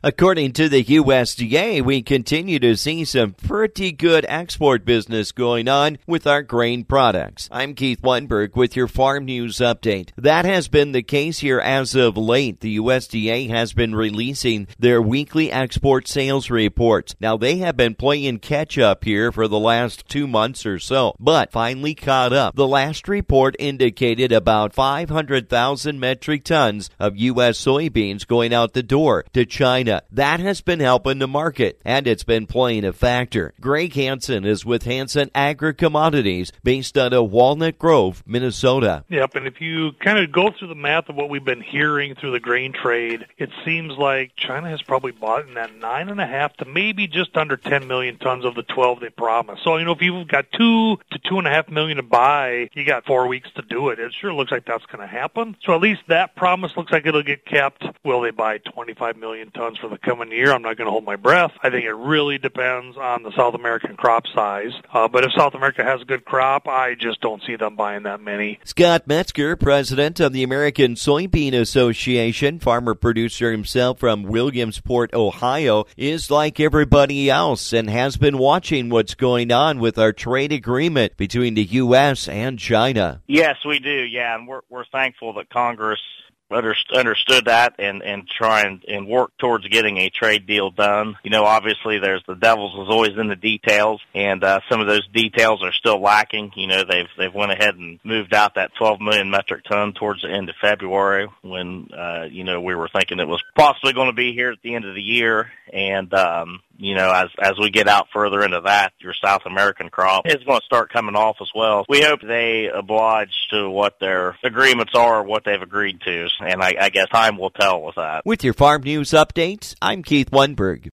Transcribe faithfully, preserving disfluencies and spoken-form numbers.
According to the U S D A, we continue to see some pretty good export business going on with our grain products. I'm Keith Weinberg with your Farm News Update. That has been the case here as of late. The U S D A has been releasing their weekly export sales reports. Now, they have been playing catch-up here for the last two months or so, but finally caught up. The last report indicated about five hundred thousand metric tons of U S soybeans going out the door to China. That has been helping the market, and it's been playing a factor. Greg Hansen is with Hansen Agri-Commodities, based out of Walnut Grove, Minnesota. Yep, and if you kind of go through the math of what we've been hearing through the grain trade, it seems like China has probably bought in that nine and a half to maybe just under ten million tons of the twelve they promised. So, you know, if you've got two to two and a half million to buy, you got four weeks to do it. It sure looks like that's going to happen. So at least that promise looks like it'll get kept. Will they buy twenty-five million tons for the coming year? I'm not going to hold my breath. I think it really depends on the South American crop size. Uh, but if South America has a good crop, I just don't see them buying that many. Scott Metzger, president of the American Soybean Association, farmer producer himself from Williamsport, Ohio, is like everybody else and has been watching what's going on with our trade agreement between the U S and China. Yes, we do. Yeah, and we're we're thankful that Congress understood that and, and try and, and work towards getting a trade deal done. You know, obviously there's the devil's is always in the details, and uh, some of those details are still lacking. You know, they've they've went ahead and moved out that twelve million metric ton towards the end of February when, uh, you know, we were thinking it was possibly going to be here at the end of the year. And, um, you know, as as we get out further into that, your South American crop is going to start coming off as well. We hope they oblige to what their agreements are, or what they've agreed to, and I, I guess time will tell with that. With your Farm News Updates, I'm Keith Weinberg.